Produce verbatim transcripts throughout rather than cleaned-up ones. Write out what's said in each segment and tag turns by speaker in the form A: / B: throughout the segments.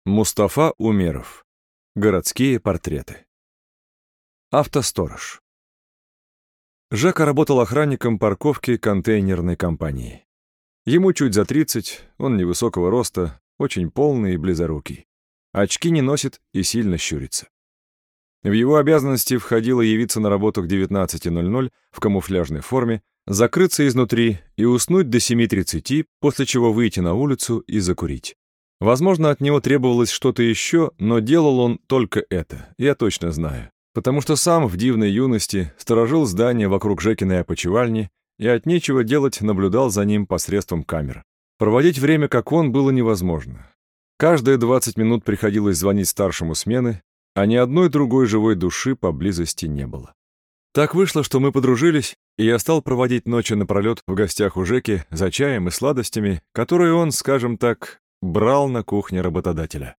A: Мустафа Умеров. Городские портреты. Автосторож. Жека работал охранником парковки контейнерной компании. Ему чуть за тридцать, он невысокого роста, очень полный и близорукий. Очки не носит и сильно щурится. В его обязанности входило явиться на работу к девятнадцати ноль-ноль в камуфляжной форме, закрыться изнутри и уснуть до семи тридцати, после чего выйти на улицу и закурить. Возможно, от него требовалось что-то еще, но делал он только это, я точно знаю. Потому что сам в дивной юности сторожил здание вокруг Жекиной опочивальни и от нечего делать наблюдал за ним посредством камер. Проводить время, как он, было невозможно. Каждые двадцать минут приходилось звонить старшему смены, а ни одной другой живой души поблизости не было. Так вышло, что мы подружились, и я стал проводить ночи напролет в гостях у Жеки за чаем и сладостями, которые он, скажем так, брал на кухне работодателя.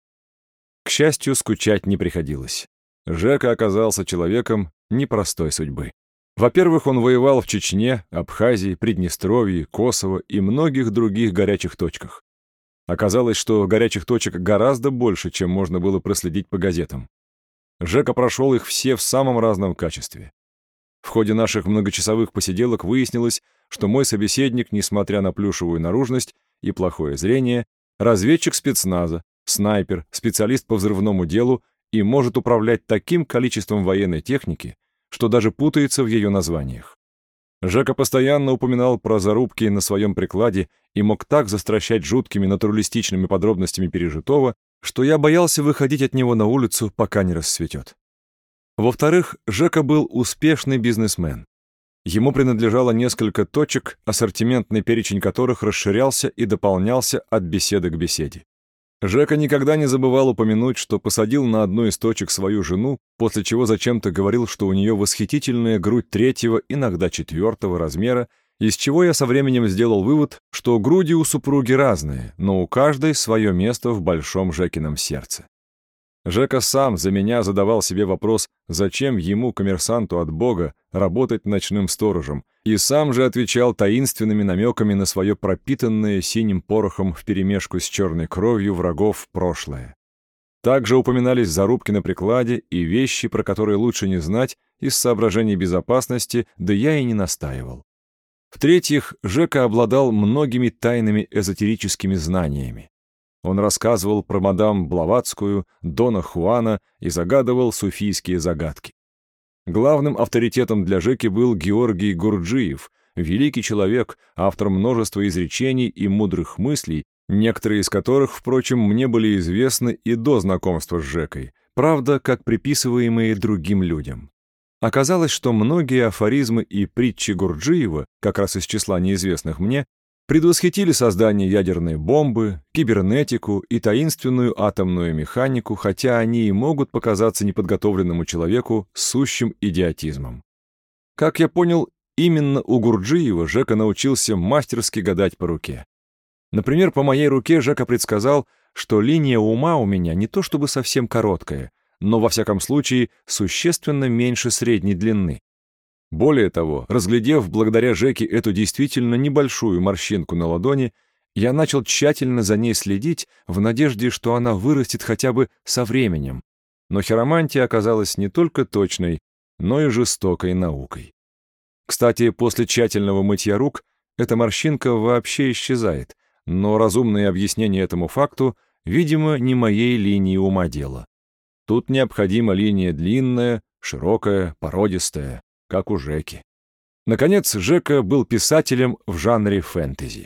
A: К счастью, скучать не приходилось. Жека оказался человеком непростой судьбы. Во-первых, он воевал в Чечне, Абхазии, Приднестровье, Косово и многих других горячих точках. Оказалось, что горячих точек гораздо больше, чем можно было проследить по газетам. Жека прошел их все в самом разном качестве. В ходе наших многочасовых посиделок выяснилось, что мой собеседник, несмотря на плюшевую наружность и плохое зрение, разведчик спецназа, снайпер, специалист по взрывному делу и может управлять таким количеством военной техники, что даже путается в ее названиях. Жека постоянно упоминал про зарубки на своем прикладе и мог так застращать жуткими натуралистичными подробностями пережитого, что я боялся выходить от него на улицу, пока не рассветет. Во-вторых, Жека был успешный бизнесмен. Ему принадлежало несколько точек, ассортиментный перечень которых расширялся и дополнялся от беседы к беседе. Жека никогда не забывал упомянуть, что посадил на одну из точек свою жену, после чего зачем-то говорил, что у нее восхитительная грудь третьего, иногда четвертого размера, из чего я со временем сделал вывод, что груди у супруги разные, но у каждой свое место в большом Жекином сердце. Жека сам за меня задавал себе вопрос, зачем ему, коммерсанту от Бога, работать ночным сторожем, и сам же отвечал таинственными намеками на свое пропитанное синим порохом вперемешку с черной кровью врагов прошлое. Также упоминались зарубки на прикладе и вещи, про которые лучше не знать из соображений безопасности, да я и не настаивал. В-третьих, Жека обладал многими тайными эзотерическими знаниями. Он рассказывал про мадам Блаватскую, Дона Хуана и загадывал суфийские загадки. Главным авторитетом для Жеки был Георгий Гурджиев, великий человек, автор множества изречений и мудрых мыслей, некоторые из которых, впрочем, мне были известны и до знакомства с Жекой, правда, как приписываемые другим людям. Оказалось, что многие афоризмы и притчи Гурджиева, как раз из числа неизвестных мне, предвосхитили создание ядерной бомбы, кибернетику и таинственную атомную механику, хотя они и могут показаться неподготовленному человеку сущим идиотизмом. Как я понял, именно у Гурджиева Жека научился мастерски гадать по руке. Например, по моей руке Жека предсказал, что линия ума у меня не то чтобы совсем короткая, но во всяком случае существенно меньше средней длины. Более того, разглядев благодаря Жеке эту действительно небольшую морщинку на ладони, я начал тщательно за ней следить в надежде, что она вырастет хотя бы со временем. Но хиромантия оказалась не только точной, но и жестокой наукой. Кстати, после тщательного мытья рук эта морщинка вообще исчезает, но разумное объяснение этому факту, видимо, не моей линии ума дело. Тут необходима линия длинная, широкая, породистая, как у Жеки. Наконец, Жека был писателем в жанре фэнтези.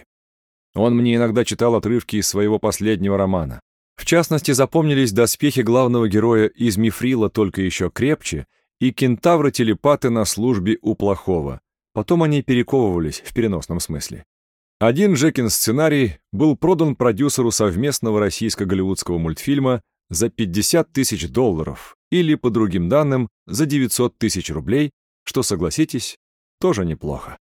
A: Он мне иногда читал отрывки из своего последнего романа. В частности, запомнились доспехи главного героя из мифрила только еще крепче и кентавры-телепаты на службе у плохого. Потом они перековывались в переносном смысле. Один Жекин сценарий был продан продюсеру совместного российско-голливудского мультфильма за пятьдесят тысяч долларов или, по другим данным, за девятьсот тысяч рублей, что, согласитесь, тоже неплохо.